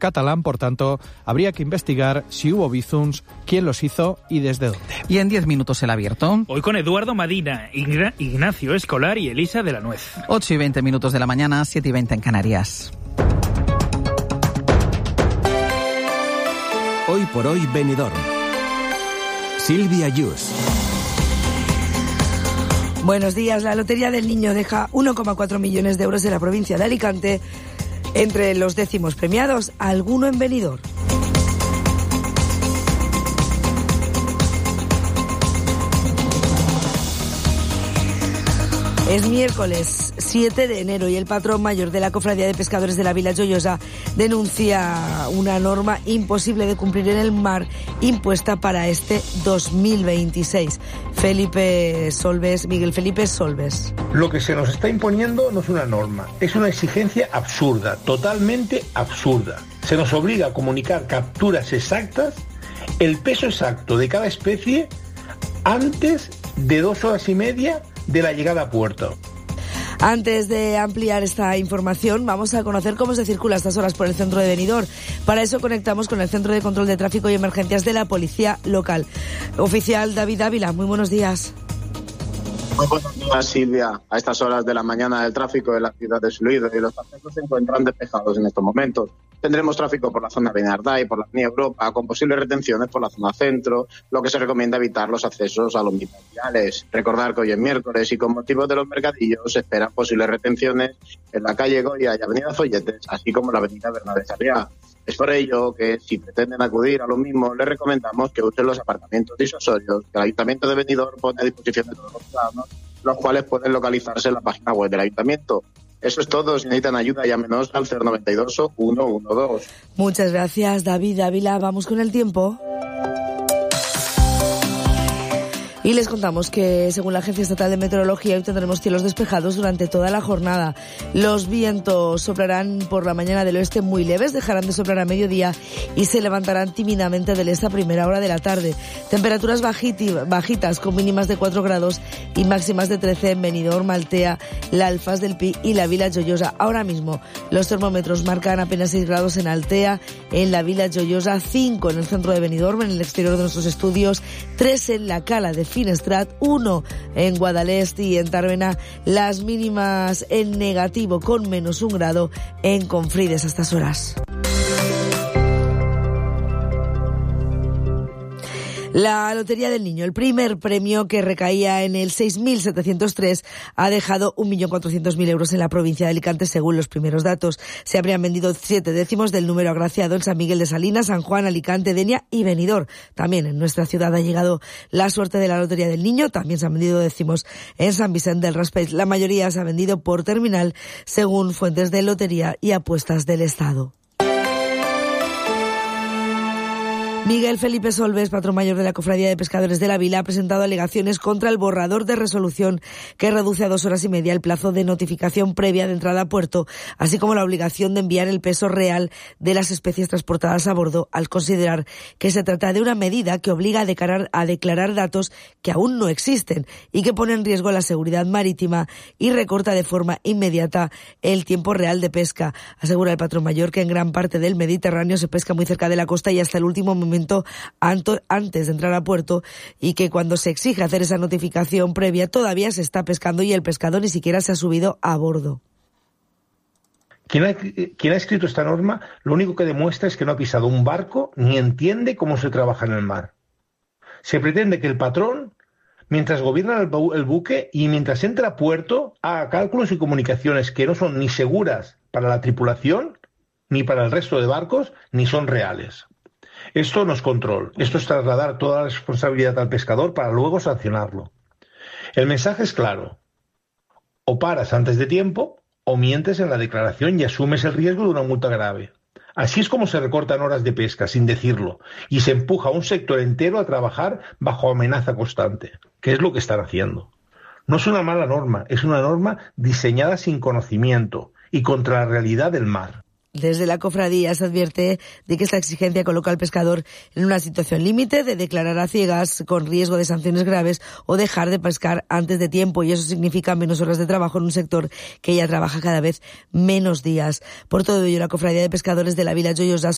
catalán, por tanto, habría que investigar si hubo bizums, quién los hizo y desde dónde. Y en 10 minutos el abierto. Hoy con Eduardo Madina, Ignacio Escolar y Elisa de la Nuez. 8:20 de la mañana, 7:20 en Canarias. Hoy por hoy, Benidorm. Silvia Yus. Buenos días. La Lotería del Niño deja 1,4 millones de euros en la provincia de Alicante. Entre los 10 premiados, alguno en Benidorm. Es miércoles 7 de enero y el patrón mayor de la Cofradía de Pescadores de la Vila Joiosa denuncia una norma imposible de cumplir en el mar impuesta para este 2026. Miguel Felipe Solves. Lo que se nos está imponiendo no es una norma, es una exigencia absurda, totalmente absurda. Se nos obliga a comunicar capturas exactas, el peso exacto de cada especie antes de 2 horas y media de la llegada a puerto. Antes de ampliar esta información, vamos a conocer cómo se circula a estas horas por el centro de Benidorm. Para eso conectamos con el Centro de Control de Tráfico y Emergencias de la Policía Local. Oficial David Ávila, muy buenos días. Muy buenos días, Silvia. A estas horas de la mañana el tráfico de la ciudad es fluido y los accesos se encuentran despejados en estos momentos. Tendremos tráfico por la zona de Benardá por la Avenida Europa, con posibles retenciones por la zona centro, lo que se recomienda evitar los accesos a los mitad viales. Recordar que hoy es miércoles y con motivo de los mercadillos se esperan posibles retenciones en la calle Goya y Avenida Folletes, así como la Avenida Bernabé Sarriá. Es por ello que, si pretenden acudir a lo mismo, les recomendamos que usen los aparcamientos disuasorios que el Ayuntamiento de Benidorm pone a disposición de todos los ciudadanos, los cuales pueden localizarse en la página web del Ayuntamiento. Eso es todo. Si necesitan ayuda, llámenos al 092 o 112. Muchas gracias, David Ávila. Vamos con el tiempo. Y les contamos que, según la Agencia Estatal de Meteorología, hoy tendremos cielos despejados durante toda la jornada. Los vientos soplarán por la mañana del oeste muy leves, dejarán de soplar a mediodía y se levantarán tímidamente del este a primera hora de la tarde. Temperaturas bajitas con mínimas de 4 grados y máximas de 13 en Benidorm, Altea, la Alfaz del Pi y la Vila Joiosa. Ahora mismo los termómetros marcan apenas 6 grados en Altea, en la Vila Joiosa, 5 en el centro de Benidorm, en el exterior de nuestros estudios, 3 en la Cala de Finestrat, 1 en Guadalest y en Tàrbena, las mínimas en negativo con menos 1 grado en Confrides a estas horas. La Lotería del Niño, el primer premio que recaía en el 6.703, ha dejado 1.400.000 euros en la provincia de Alicante, según los primeros datos. Se habrían vendido 7 décimos del número agraciado en San Miguel de Salinas, San Juan, Alicante, Denia y Benidorm. También en nuestra ciudad ha llegado la suerte de la Lotería del Niño. También se han vendido décimos en San Vicente del Raspeig. La mayoría se ha vendido por terminal, según fuentes de lotería y apuestas del Estado. Miguel Felipe Solves, patrón mayor de la Cofradía de Pescadores de la Vila, ha presentado alegaciones contra el borrador de resolución que reduce a 2 horas y media el plazo de notificación previa de entrada a puerto, así como la obligación de enviar el peso real de las especies transportadas a bordo, al considerar que se trata de una medida que obliga a declarar datos que aún no existen y que pone en riesgo la seguridad marítima y recorta de forma inmediata el tiempo real de pesca. Asegura el patrón mayor que en gran parte del Mediterráneo se pesca muy cerca de la costa y hasta el último momento antes de entrar a puerto, y que cuando se exige hacer esa notificación previa todavía se está pescando y el pescador ni siquiera se ha subido a bordo. Quien ha escrito esta norma lo único que demuestra es que no ha pisado un barco ni entiende cómo se trabaja en el mar. Se pretende que el patrón, mientras gobierna el buque y mientras entra a puerto, haga cálculos y comunicaciones que no son ni seguras para la tripulación, ni para el resto de barcos, ni son reales. Esto no es control, esto es trasladar toda la responsabilidad al pescador para luego sancionarlo. El mensaje es claro: o paras antes de tiempo o mientes en la declaración y asumes el riesgo de una multa grave. Así es como se recortan horas de pesca sin decirlo y se empuja a un sector entero a trabajar bajo amenaza constante, que es lo que están haciendo. No es una mala norma, es una norma diseñada sin conocimiento y contra la realidad del mar. Desde la cofradía se advierte de que esta exigencia coloca al pescador en una situación límite de declarar a ciegas con riesgo de sanciones graves o dejar de pescar antes de tiempo, y eso significa menos horas de trabajo en un sector que ya trabaja cada vez menos días. Por todo ello, la Cofradía de Pescadores de la Vila Joiosa